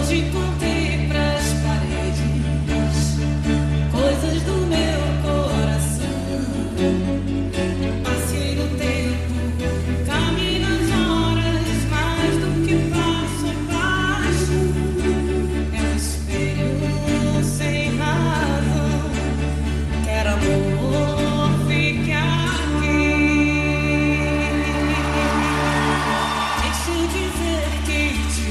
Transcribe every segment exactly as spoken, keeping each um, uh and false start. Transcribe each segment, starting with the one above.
Hoje contei pras paredes coisas do meu coração. Passei no tempo, caminho nas horas, mais do que passo abaixo. É um espelho sem razão. Quero amor, fique aqui. Deixa eu dizer que te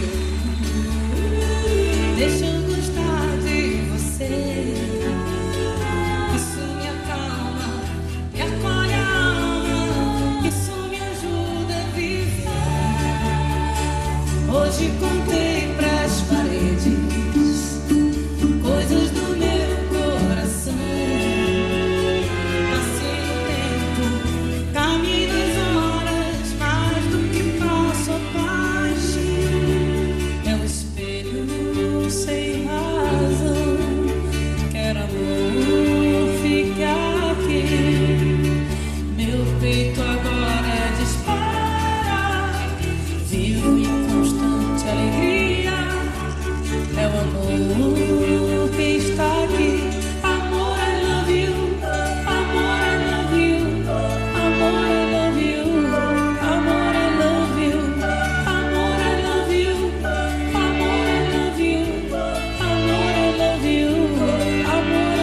amo. Deixa eu gostar de você. Isso me acalma, me acolhe a alma. Isso me ajuda a viver. Hoje contei pras paredes coisas do meu coração. Passei o tempo, caminho as horas, mais do que passo abaixo. É um espelho sem razão. Quero amor, fique aqui. Meu peito agora dispara. Vivo em constante alegria. É o amor que está aqui. Amor, I love you. Amor, I love you. Amor, I love you. Amor, I love you. Amor, I love you. Amor, I love you. Amor, I love you. Amor,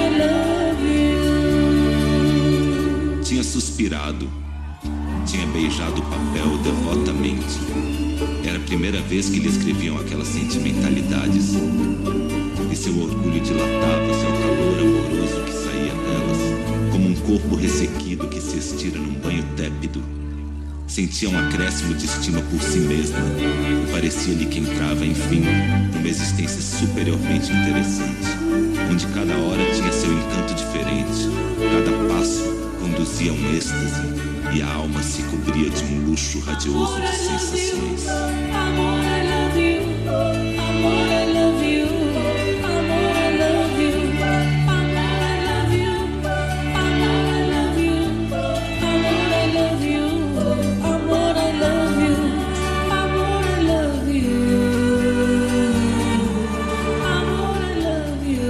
I love you. Tinha suspirado, tinha beijado o papel devotamente. Era a primeira vez que lhe escreviam aquelas sentimentalidades. E seu orgulho dilatava-se ao calor amoroso que saía delas, como um corpo ressequido que se estira num banho tépido. Sentia um acréscimo de estima por si mesma. Parecia-lhe que entrava, enfim, numa existência superiormente interessante, onde cada hora tinha seu encanto diferente, cada passo conduzia a um êxtase, e a alma se cobria de um luxo radioso de sensações. Amor, I love you. Amor, I love you. Amor, I love you. Amor, I love you. Amor, I love you. Amor, I love you. Amor, I love you. Amor, I love you. Amor, I love you.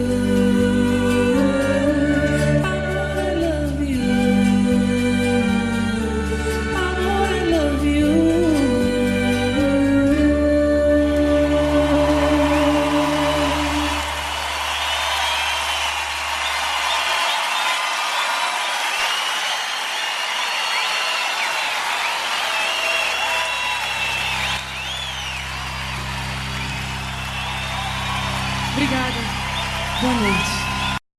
Amor, I love you. Amor, I love you. Obrigada. Boa noite.